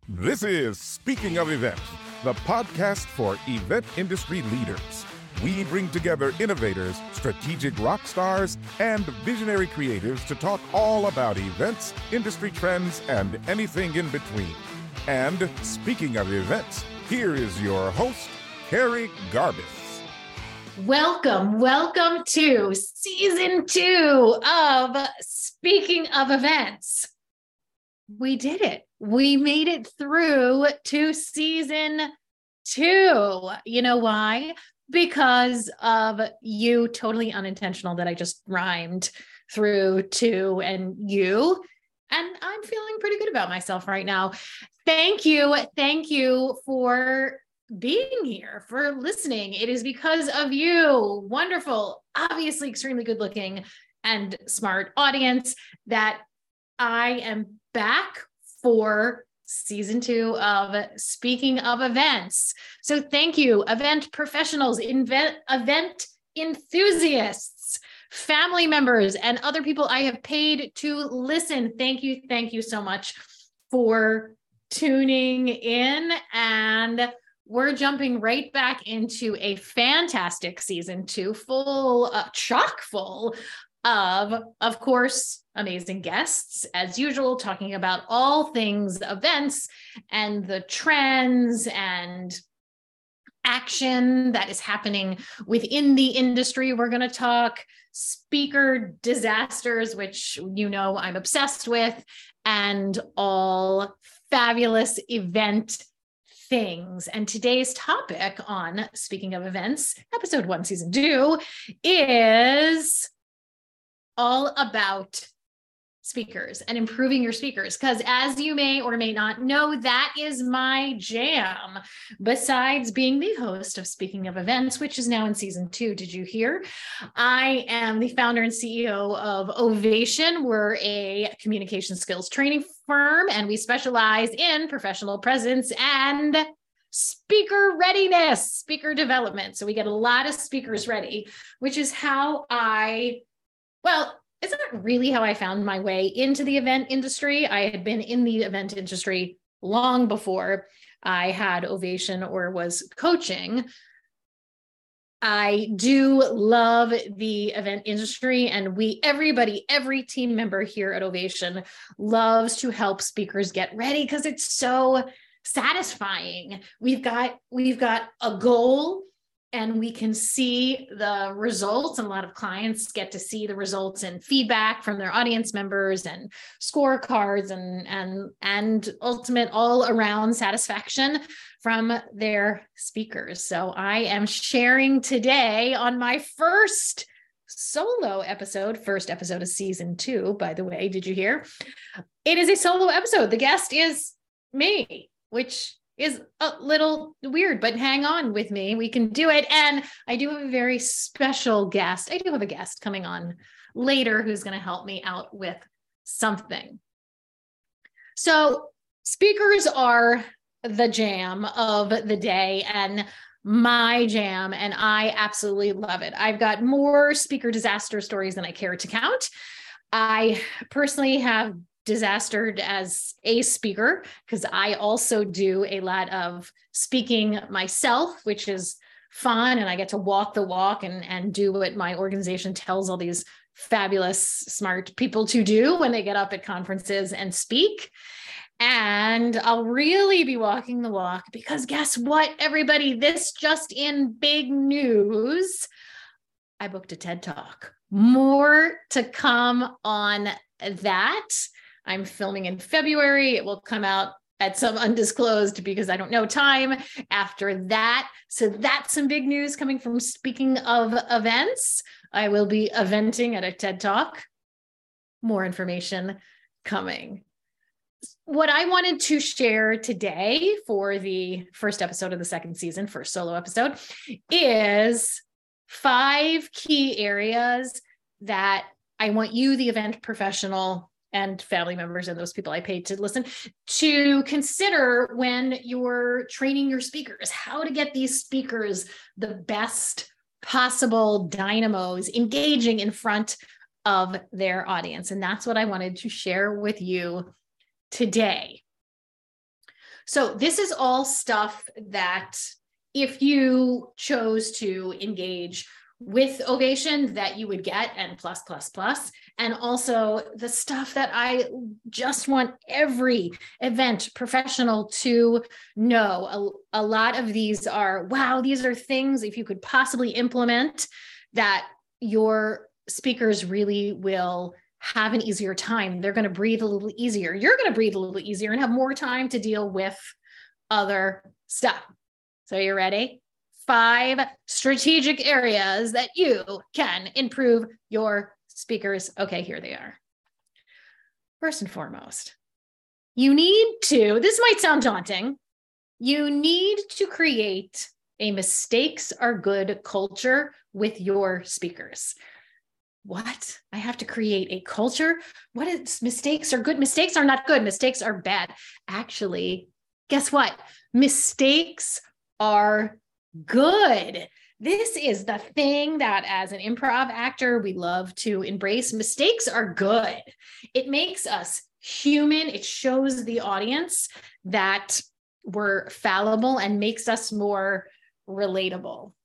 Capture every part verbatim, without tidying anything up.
This is Speaking of Events, the podcast for event industry leaders. We bring together innovators, strategic rock stars, and visionary creatives to talk all about events, industry trends, and anything in between. And speaking of events, here is your host, Harry Garbus. Welcome, welcome to season two of Speaking of Events. We did it. We made it through to season two. You know why? Because of you, totally unintentional that I just rhymed through to and you. And I'm feeling pretty good about myself right now. Thank you. Thank you for being here, for listening. It is because of you, wonderful, obviously extremely good looking and smart audience, that I am back for season two of Speaking of Events. So thank you, event professionals, event, event enthusiasts, family members, and other people I have paid to listen. Thank you. Thank you so much for tuning in. And we're jumping right back into a fantastic season two, full of chock full of, of course, amazing guests, as usual, talking about all things events and the trends and action that is happening within the industry. We're going to talk speaker disasters, which you know I'm obsessed with, and all fabulous event things. And today's topic on Speaking of Events, episode one, season two, is all about speakers and improving your speakers. Because as you may or may not know, that is my jam. Besides being the host of Speaking of Events, which is now in season two, did you hear? I am the founder and C E O of Ovation. We're a communication skills training firm, and we specialize in professional presence and speaker readiness, speaker development. So we get a lot of speakers ready, which is how I Well, it's not really how I found my way into the event industry. I had been in the event industry long before I had Ovation or was coaching. I do love the event industry, and we, everybody, every team member here at Ovation loves to help speakers get ready because it's so satisfying. We've got, we've got a goal, and we can see the results, and a lot of clients get to see the results and feedback from their audience members and scorecards and, and, and ultimate all around satisfaction from their speakers. So I am sharing today on my first solo episode, first episode of season two, by the way, did you hear? It is a solo episode. The guest is me, which is a little weird, but hang on with me. We can do it. And I do have a very special guest. I do have a guest coming on later who's going to help me out with something. So speakers are the jam of the day and my jam, and I absolutely love it. I've got more speaker disaster stories than I care to count. I personally have disastered as a speaker because I also do a lot of speaking myself, which is fun. And I get to walk the walk and, and do what my organization tells all these fabulous, smart people to do when they get up at conferences and speak. And I'll really be walking the walk because guess what, everybody, this just in big news, I booked a TED Talk. More to come on that. I'm filming in February. It will come out at some undisclosed because I don't know time after that. So that's some big news coming from Speaking of Events. I will be eventing at a TED Talk. More information coming. What I wanted to share today for the first episode of the second season, first solo episode, is five key areas that I want you, the event professional, and family members and those people I paid to listen, to consider when you're training your speakers, how to get these speakers the best possible dynamos engaging in front of their audience. And that's what I wanted to share with you today. So this is all stuff that if you chose to engage with Ovation, that you would get, and plus, plus, plus. And also the stuff that I just want every event professional to know. A, a lot of these are, wow, these are things, if you could possibly implement, that your speakers really will have an easier time. They're going to breathe a little easier. You're going to breathe a little easier and have more time to deal with other stuff. So you're ready? Five strategic areas that you can improve your speakers. Okay, here they are. First and foremost, you need to, this might sound daunting, you need to create a mistakes are good culture with your speakers. What? I have to create a culture? What is mistakes are good? Mistakes are not good. Mistakes are bad. Actually, guess what? Mistakes are good. This is the thing that as an improv actor, we love to embrace. Mistakes are good. It makes us human. It shows the audience that we're fallible and makes us more relatable.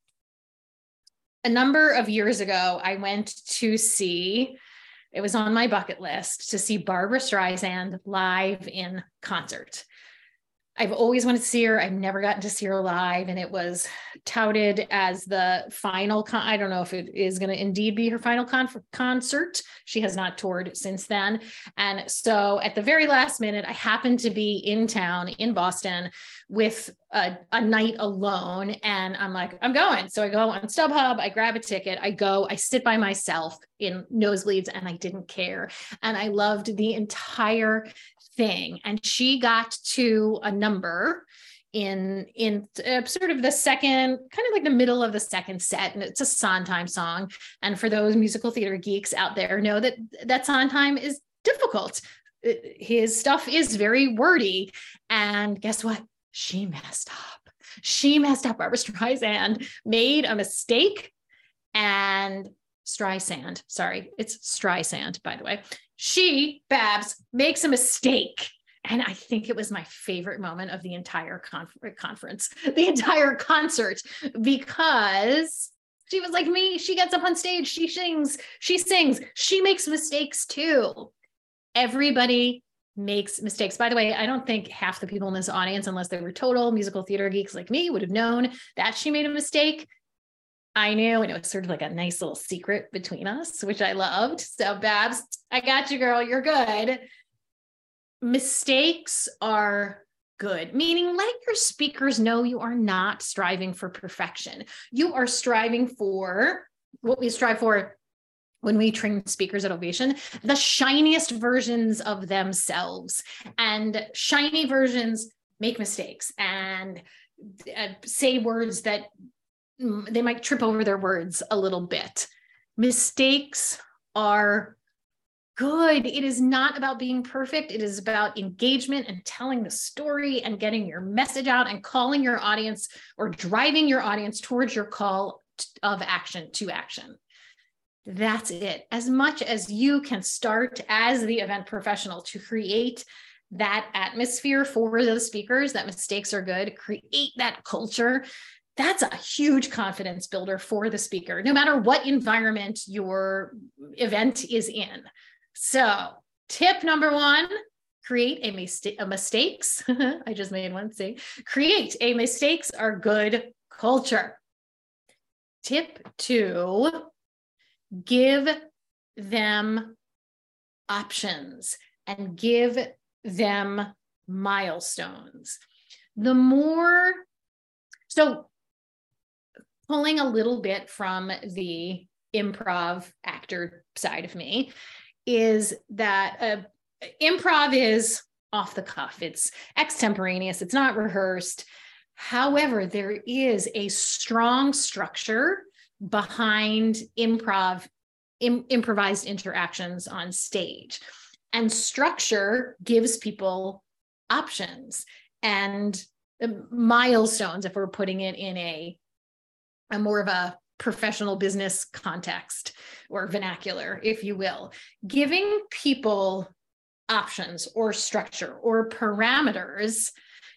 A number of years ago, I went to see, it was on my bucket list, to see Barbra Streisand live in concert. I've always wanted to see her. I've never gotten to see her live, and it was touted as the final, con- I don't know if it is going to indeed be her final con- concert. She has not toured since then. And so at the very last minute, I happened to be in town in Boston with a, a night alone. And I'm like, I'm going. So I go on StubHub, I grab a ticket, I go, I sit by myself in nosebleeds, and I didn't care. And I loved the entire thing. And she got to a number in in uh, sort of the second, kind of like the middle of the second set, and it's a Sondheim song. And for those musical theater geeks out there, know that that Sondheim is difficult. His stuff is very wordy. And guess what? She messed up. She messed up. Barbra Streisand made a mistake, and Streisand, sorry, it's Streisand, by the way. She, Babs, makes a mistake. And I think it was my favorite moment of the entire conf- conference, the entire concert, because she was like me. She gets up on stage, she sings, she sings, she makes mistakes too. Everybody makes mistakes. By the way, I don't think half the people in this audience, unless they were total musical theater geeks like me, would have known that she made a mistake. I knew, and it was sort of like a nice little secret between us, which I loved. So Babs, I got you, girl. You're good. Mistakes are good, meaning let your speakers know you are not striving for perfection. You are striving for what we strive for when we train speakers at Ovation, the shiniest versions of themselves. And shiny versions make mistakes and uh, say words that they might trip over their words a little bit. Mistakes are good. It is not about being perfect. It is about engagement and telling the story and getting your message out and calling your audience or driving your audience towards your call of action to action. That's it. As much as you can start as the event professional to create that atmosphere for the speakers, that mistakes are good, create that culture, that's a huge confidence builder for the speaker, no matter what environment your event is in. So tip number one, create a, mista- a mistakes. I just made one, see, create a mistakes are good culture. Tip two, give them options and give them milestones. The more, so pulling a little bit from the improv actor side of me is that uh, improv is off the cuff. It's extemporaneous. It's not rehearsed. However, there is a strong structure behind improv, im- improvised interactions on stage. And structure gives people options and milestones, if we're putting it in a a more of a professional business context or vernacular, if you will, giving people options or structure or parameters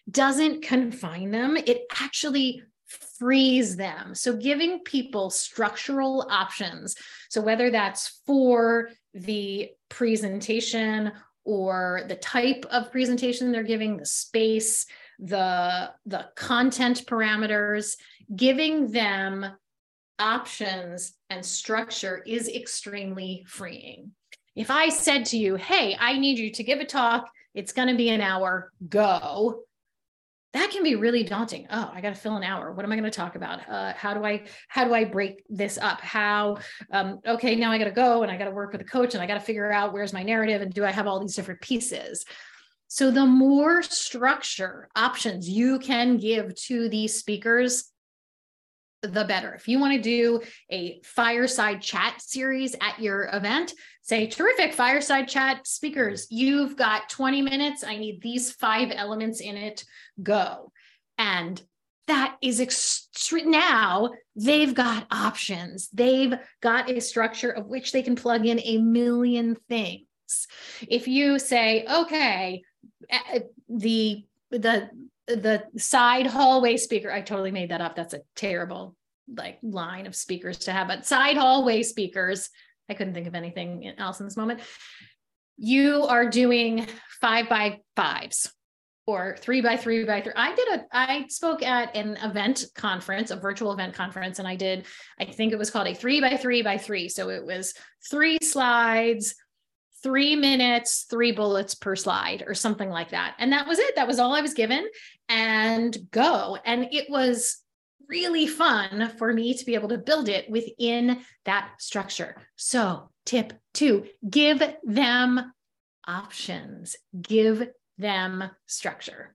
doesn't confine them. It actually frees them. So giving people structural options. So whether that's for the presentation or the type of presentation they're giving, the space, the, the content parameters, giving them options and structure is extremely freeing. If I said to you, hey, I need you to give a talk, it's going to be an hour, go. That can be really daunting. Oh, I got to fill an hour. What am I going to talk about? Uh, how do I, how do I break this up? How, um, okay, now I got to go and I got to work with a coach and I got to figure out where's my narrative and do I have all these different pieces? So the more structure options you can give to these speakers, the better. If you want to do a fireside chat series at your event, say, terrific fireside chat speakers, you've got twenty minutes. I need these five elements in it, go. And that is extreme. Now they've got options. They've got a structure of which they can plug in a million things. If you say, okay, the, the, the side hallway speaker, I totally made that up. That's a terrible like line of speakers to have, but side hallway speakers, I couldn't think of anything else in this moment. You are doing five by fives or three by three by three. I did a, I spoke at an event conference, a virtual event conference, and I did, I think it was called a three by three by three. So it was three slides, three minutes, three bullets per slide or something like that. And that was it. That was all I was given, and go. And it was really fun for me to be able to build it within that structure. So tip two, give them options, give them structure.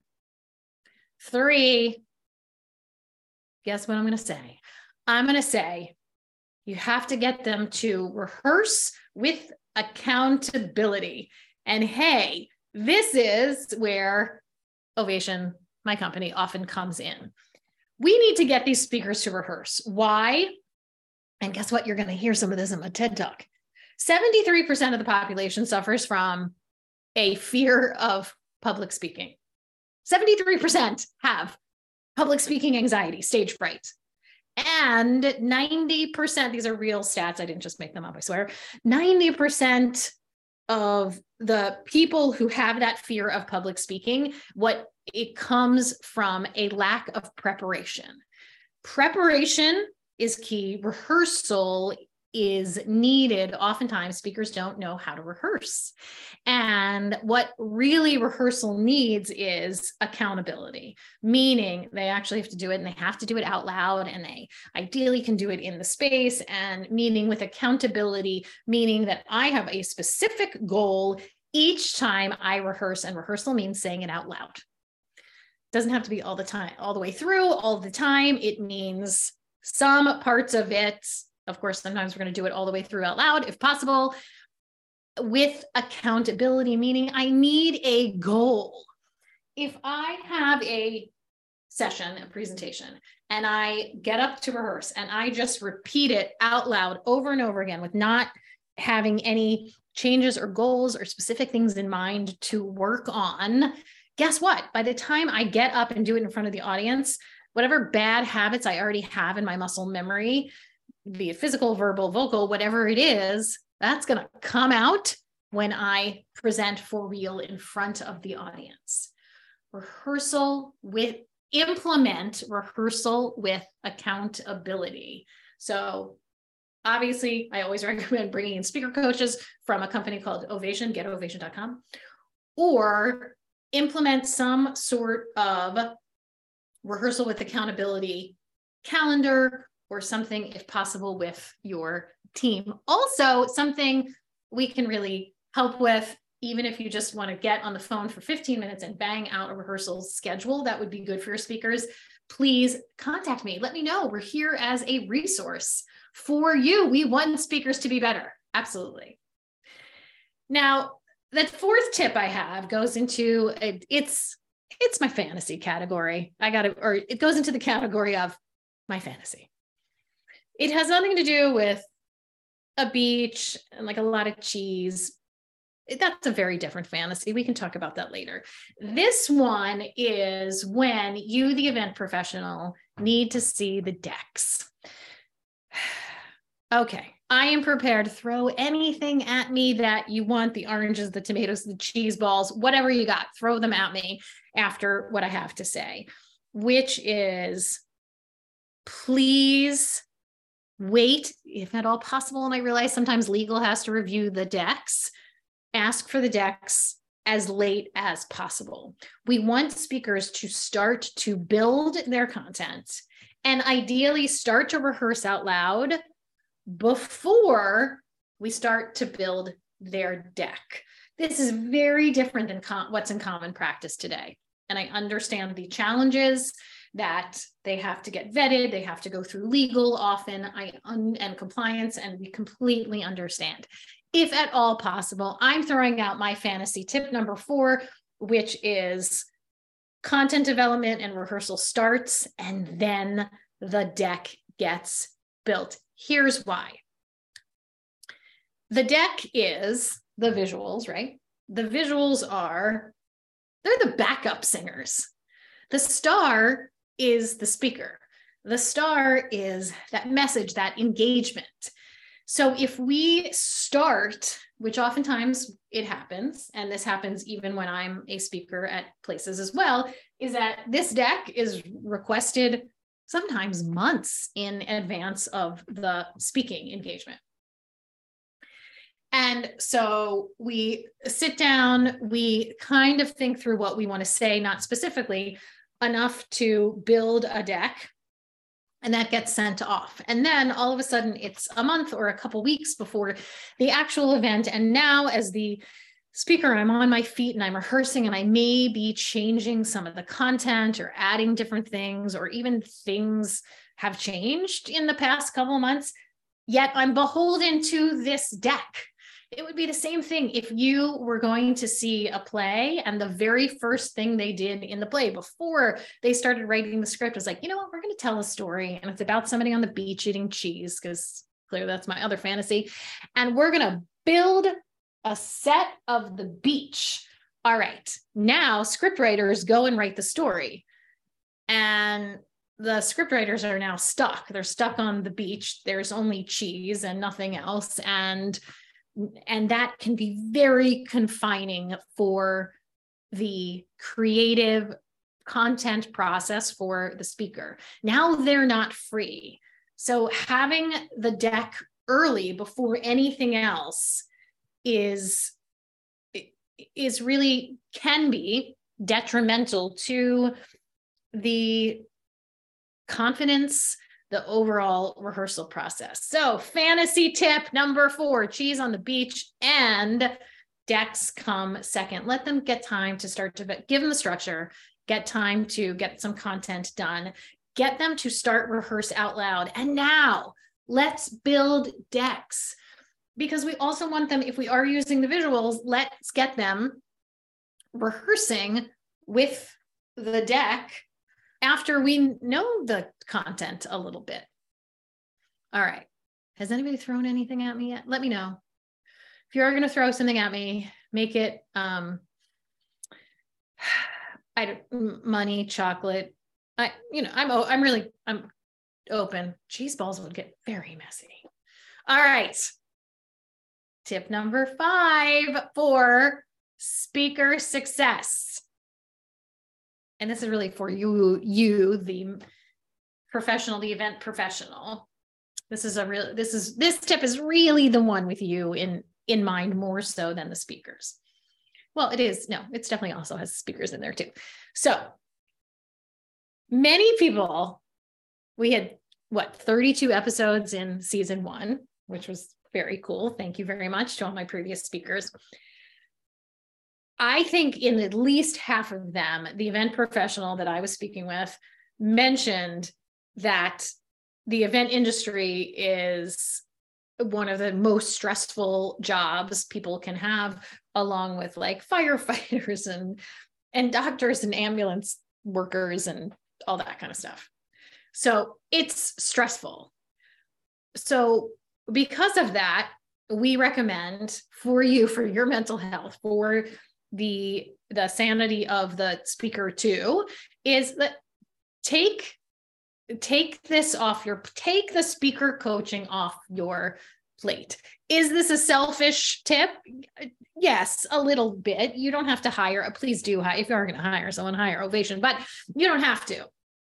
Three, guess what I'm going to say? I'm going to say you have to get them to rehearse with accountability. And hey, this is where Ovation, my company, often comes in. We need to get these speakers to rehearse. Why? And guess what? You're going to hear some of this in my TED Talk. seventy-three percent of the population suffers from a fear of public speaking. seventy-three percent have public speaking anxiety, stage fright. And ninety percent, these are real stats, I didn't just make them up, I swear, ninety percent of the people who have that fear of public speaking, what it comes from a lack of preparation. Preparation is key. Rehearsal is needed. Oftentimes, speakers don't know how to rehearse. And what really rehearsal needs is accountability, meaning they actually have to do it and they have to do it out loud, and they ideally can do it in the space, and meaning with accountability, meaning that I have a specific goal each time I rehearse, and rehearsal means saying it out loud. Doesn't have to be all the time, all the way through, all the time. It means some parts of it. Of course, sometimes we're going to do it all the way through out loud, if possible, with accountability, meaning I need a goal. If I have a session, a presentation, and I get up to rehearse and I just repeat it out loud over and over again with not having any changes or goals or specific things in mind to work on, guess what? By the time I get up and do it in front of the audience, whatever bad habits I already have in my muscle memory, be it physical, verbal, vocal, whatever it is, that's going to come out when I present for real in front of the audience. Rehearsal with, implement rehearsal with accountability. So obviously, I always recommend bringing in speaker coaches from a company called Ovation, get ovation dot com, or implement some sort of rehearsal with accountability calendar or something, if possible, with your team. Also, something we can really help with, even if you just want to get on the phone for fifteen minutes and bang out a rehearsal schedule, that would be good for your speakers. Please contact me. Let me know. We're here as a resource for you. We want speakers to be better. Absolutely. Now, the fourth tip I have goes into, a, it's, it's my fantasy category. I got to, or it goes into the category of my fantasy. It has nothing to do with a beach and like a lot of cheese. that's a very different fantasy. We can talk about that later. This one is when you, the event professional, need to see the decks. Okay, I am prepared to throw anything at me that you want, the oranges, the tomatoes, the cheese balls, whatever you got, throw them at me after what I have to say, which is, please wait, if at all possible, and I realize sometimes legal has to review the decks, ask for the decks as late as possible. We want speakers to start to build their content and ideally start to rehearse out loud before we start to build their deck. This is very different than com- what's in common practice today. And I understand the challenges that they have to get vetted, they have to go through legal often I un- and compliance, and we completely understand. If at all possible, I'm throwing out my fantasy tip number four, which is content development and rehearsal starts, and then the deck gets built. Here's why. The deck is the visuals, right? The visuals are, they're the backup singers. The star is the speaker. The star is that message, that engagement. So if we start, which oftentimes it happens, and this happens even when I'm a speaker at places as well, is that this deck is requested sometimes months in advance of the speaking engagement. And so we sit down, we kind of think through what we want to say, not specifically enough to build a deck, and that gets sent off. And then all of a sudden it's a month or a couple weeks before the actual event. And now as the speaker, I'm on my feet and I'm rehearsing, and I may be changing some of the content or adding different things, or even things have changed in the past couple of months, yet I'm beholden to this deck. It would be the same thing if you were going to see a play and the very first thing they did in the play before they started writing the script was like, you know what, we're going to tell a story and it's about somebody on the beach eating cheese, because clearly that's my other fantasy. And we're going to build a set of the beach. All right, now script writers go and write the story. And the script writers are now stuck. They're stuck on the beach. There's only cheese and nothing else. And And that can be very confining for the creative content process for the speaker. Now they're not free. So having the deck early before anything else is, is really can be detrimental to the confidence, the overall rehearsal process. So fantasy tip number four, cheese on the beach, and decks come second. Let them get time to start to give them the structure, get time to get some content done, get them to start rehearse out loud. And now let's build decks, because we also want them, if we are using the visuals, let's get them rehearsing with the deck after we know the content a little bit. All right. Has anybody thrown anything at me yet? Let me know. If you're going to throw something at me, make it um, I don't, money, chocolate. I, you know, I'm, I'm really, I'm open. Cheese balls would get very messy. All right. Tip number five for speaker success. And this is really for you, you, the professional, the event professional. This is a real, this is, this tip is really the one with you in, in mind more so than the speakers. Well, it is, no, it's definitely also has speakers in there too. So many people, we had what, thirty-two episodes in season one, which was very cool. Thank you very much to all my previous speakers. I think in at least half of them, the event professional that I was speaking with mentioned that the event industry is one of the most stressful jobs people can have, along with like firefighters and, and doctors and ambulance workers and all that kind of stuff. So it's stressful. So because of that, we recommend for you, for your mental health, for the, the sanity of the speaker too, is that take, take this off your, take the speaker coaching off your plate. Is this a selfish tip? Yes, a little bit. You don't have to hire, please do hire, if you are going to hire someone, hire Ovation, but you don't have to.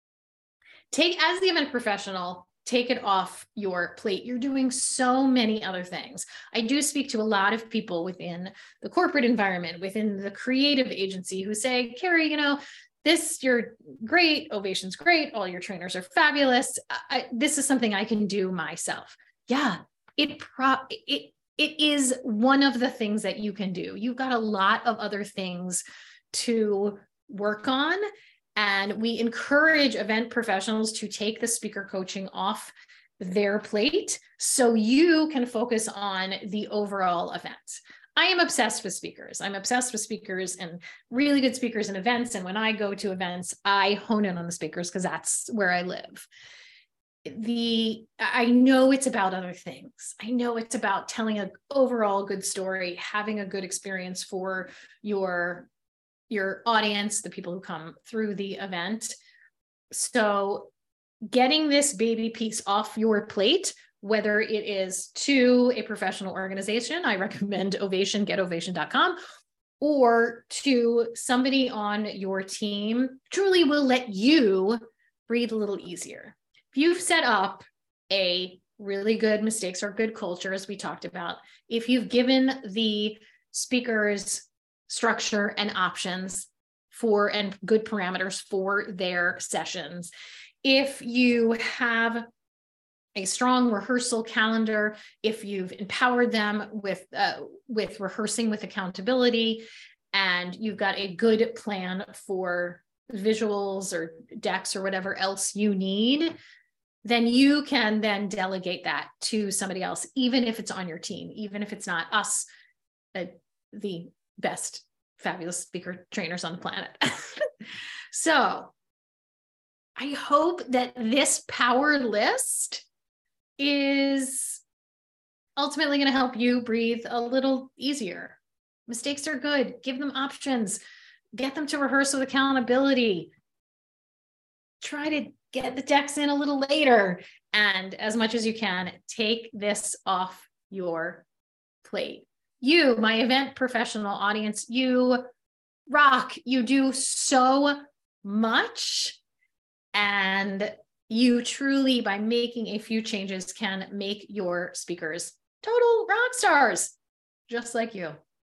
Take, as the event professional, take it off your plate. You're doing so many other things. I do speak to a lot of people within the corporate environment, within the creative agency, who say, Carrie, you know, this, you're great, Ovation's great, all your trainers are fabulous. I, this is something I can do myself. Yeah, it, pro it, it is one of the things that you can do. You've got a lot of other things to work on. And we encourage event professionals to take the speaker coaching off their plate so you can focus on the overall event. I am obsessed with speakers. I'm obsessed with speakers and really good speakers and events. And when I go to events, I hone in on the speakers because that's where I live. The, I know it's about other things. I know it's about telling an overall good story, having a good experience for your your audience, the people who come through the event. So getting this baby piece off your plate, whether it is to a professional organization, I recommend Ovation, get ovation dot com, or to somebody on your team, truly will let you breathe a little easier. If you've set up a really good mistakes are good culture, as we talked about, if you've given the speakers structure and options for, and good parameters for their sessions, if you have a strong rehearsal calendar, if you've empowered them with, uh, with rehearsing with accountability, and you've got a good plan for visuals or decks or whatever else you need, then you can then delegate that to somebody else, even if it's on your team, even if it's not us, uh, the best fabulous speaker trainers on the planet. So I hope that this power list is ultimately going to help you breathe a little easier. Mistakes are good. Give them options. Get them to rehearse with accountability. Try to get the decks in a little later. And as much as you can, take this off your plate. You, my event professional audience, you rock. You do so much. And you truly, by making a few changes, can make your speakers total rock stars, just like you.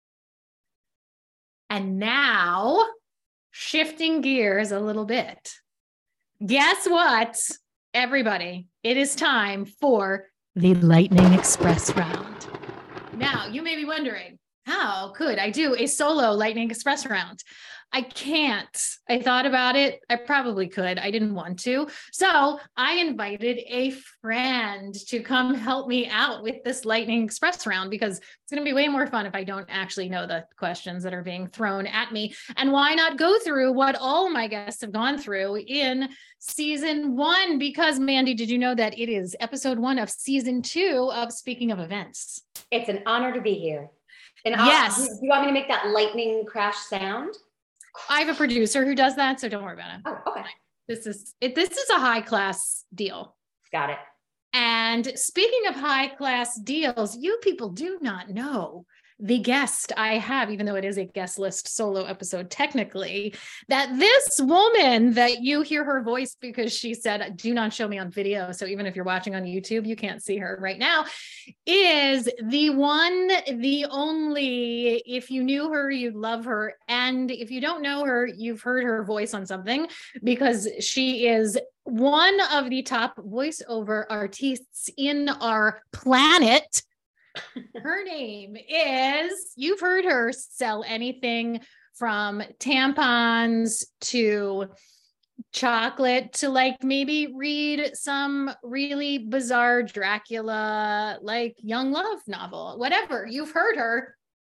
And now, shifting gears a little bit. Guess what, everybody? It is time for the Lightning Express round. Now, you may be wondering, how could I do a solo Lightning Express round? I can't. I thought about it. I probably could. I didn't want to. So I invited a friend to come help me out with this Lightning Express round, because it's going to be way more fun if I don't actually know the questions that are being thrown at me. And why not go through what all my guests have gone through in season one? Because Mandy, did you know that it is episode one of season two of Speaking of Events? It's an honor to be here. And yes. Do you want me to make that lightning crash sound? I have a producer who does that, so don't worry about it. Oh, okay. This is it. This is a high class deal. Got it. And speaking of high class deals, you people do not know the guest I have, even though it is a guest list solo episode technically, that this woman that you hear her voice because she said, do not show me on video. So even if you're watching on YouTube, you can't see her right now, is the one, the only, if you knew her, you'd love her. And if you don't know her, you've heard her voice on something, because she is one of the top voiceover artists in our planet. Her name is, you've heard her sell anything from tampons to chocolate to like maybe read some really bizarre Dracula, like young love novel, whatever. You've heard her.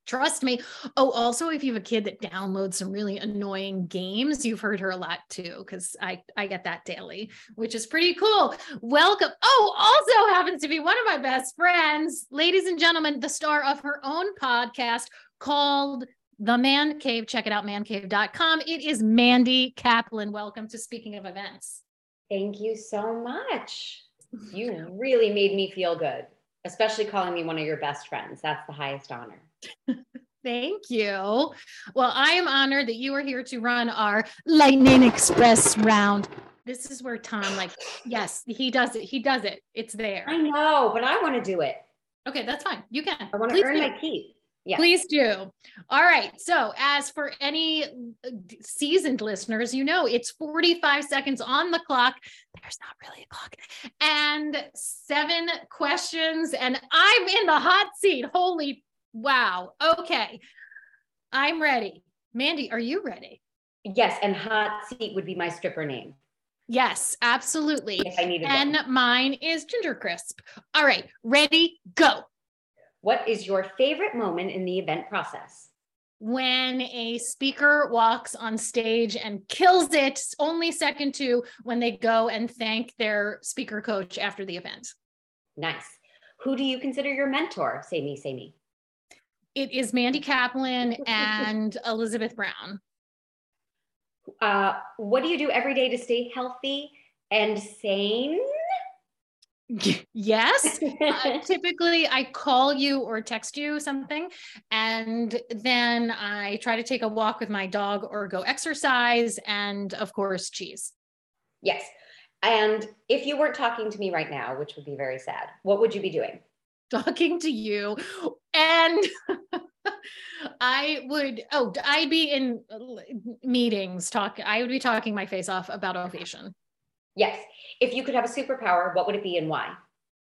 Trust me. Oh, also, if you have a kid that downloads some really annoying games, you've heard her a lot too, because I, I get that daily, which is pretty cool. Welcome. Oh, also happens to be one of my best friends, ladies and gentlemen, the star of her own podcast called The Man Cave. Check it out, man cave dot com. It is Mandy Kaplan. Welcome to Speaking of Events. Thank you so much. You really made me feel good, especially calling me one of your best friends. That's the highest honor. Thank you. Well, I am honored that you are here to run our Lightning Express round. This is where Tom, like, yes, he does it. He does it. It's there. I know, but I want to do it. Okay, that's fine. You can. I want to Please earn do. my keep. Yeah. Please do. All right. So as for any seasoned listeners, you know, it's forty-five seconds on the clock. There's not really a clock. And seven questions. And I'm in the hot seat. Holy wow. Okay. I'm ready. Mandy, are you ready? Yes. And hot seat would be my stripper name. Yes, absolutely. If I needed and one. Mine is Ginger Crisp. All right. Ready, go. What is your favorite moment in the event process? When a speaker walks on stage and kills it, only second to when they go and thank their speaker coach after the event. Nice. Who do you consider your mentor? Say me, say me. It is Mandy Kaplan and Elizabeth Brown. Uh, what do you do every day to stay healthy and sane? Yes. Uh, typically, I call you or text you something, and then I try to take a walk with my dog or go exercise, and of course, cheese. Yes. And if you weren't talking to me right now, which would be very sad, what would you be doing? Talking to you. And I would, oh, I'd be in meetings, talk. I would be talking my face off about Ovation. Yes. If you could have a superpower, what would it be and why?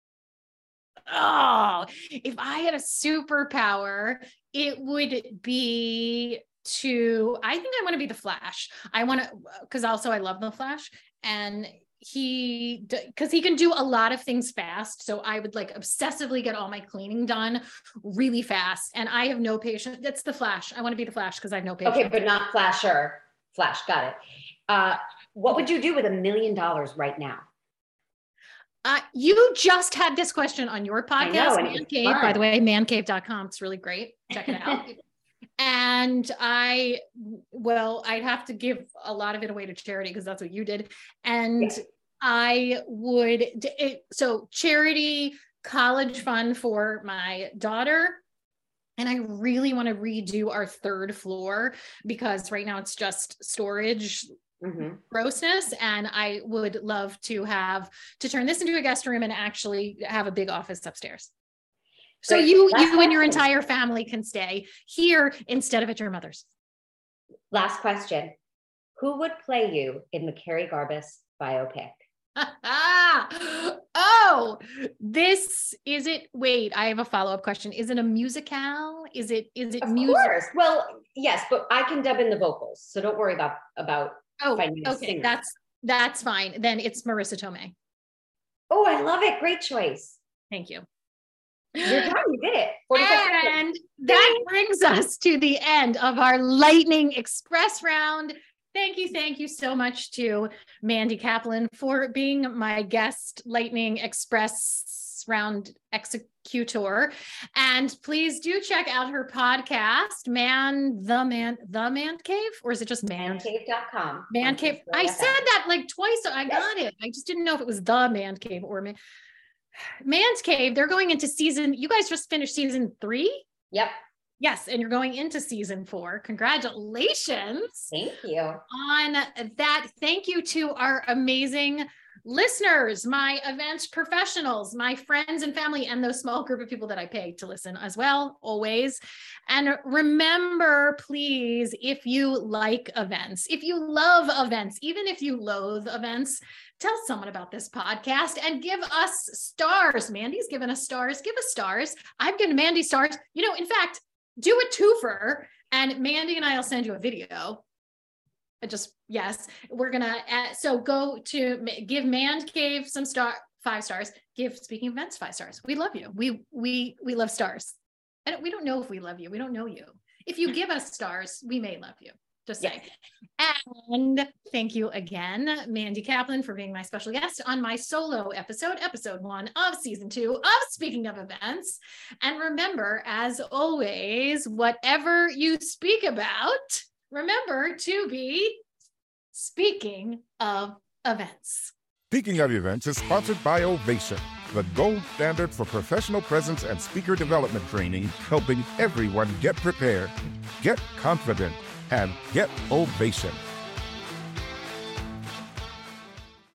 Oh, if I had a superpower, it would be to, I think I want to be the Flash. I want to, because also I love the Flash, and he, because he can do a lot of things fast. So I would like obsessively get all my cleaning done really fast. And I have no patience. That's the Flash. I want to be the Flash because I have no patience. Okay, but not Flasher. Flash, got it. Uh, what would you do with a million dollars right now? Uh, you just had this question on your podcast, know, Man Cave, by the way, man cave dot com. It's really great. Check it out. And I, well, I'd have to give a lot of it away to charity because that's what you did. And yeah. I would, it, so charity, college fund for my daughter. And I really want to redo our third floor because right now it's just storage. Mm-hmm. Grossness. And I would love to have to turn this into a guest room and actually have a big office upstairs. So Great. you Last you question. And your entire family can stay here instead of at your mother's. Last question. Who would play you in the Carrie Garbus biopic? Oh, this is it. Wait, I have a follow-up question. Is it a musical? Is it is it of music? course. Well, yes, but I can dub in the vocals. So don't worry about about Oh, okay. That's, that's fine. Then it's Marissa Tomei. Oh, I love it. Great choice. Thank you. You're done. You did it. And that brings us to the end of our Lightning Express round. Thank you. Thank you so much to Mandy Kaplan for being my guest Lightning Express round executor. And please do check out her podcast, Man, the Man, the Man Cave, or is it just Man? man cave dot com. Man Cave. I said that like twice. So I yes. got it. I just didn't know if it was the Man Cave or Man. Man's Cave. They're going into season. You guys just finished season three? Yep. Yes. And you're going into season four. Congratulations. Thank you. On that. Thank you to our amazing listeners, my events professionals, my friends and family, and those small group of people that I pay to listen as well, always. And remember, please, if you like events, if you love events, even if you loathe events, tell someone about this podcast and give us stars. Mandy's given us stars. Give us stars. I've given Mandy stars. You know, in fact, do a twofer, and Mandy and I will send you a video. Just, yes, we're gonna, uh, so go to give Man Cave some star, five stars, give Speaking of Events five stars. We love you. We, we, we love stars. I don't, we don't know if we love you. We don't know you. If you give us stars, we may love you. Just saying. Yes. And thank you again, Mandy Kaplan, for being my special guest on my solo episode, episode one of season two of Speaking of Events. And remember, as always, whatever you speak about, remember to be speaking of events. Speaking of Events is sponsored by Ovation, the gold standard for professional presence and speaker development training, helping everyone get prepared, get confident, and get Ovation.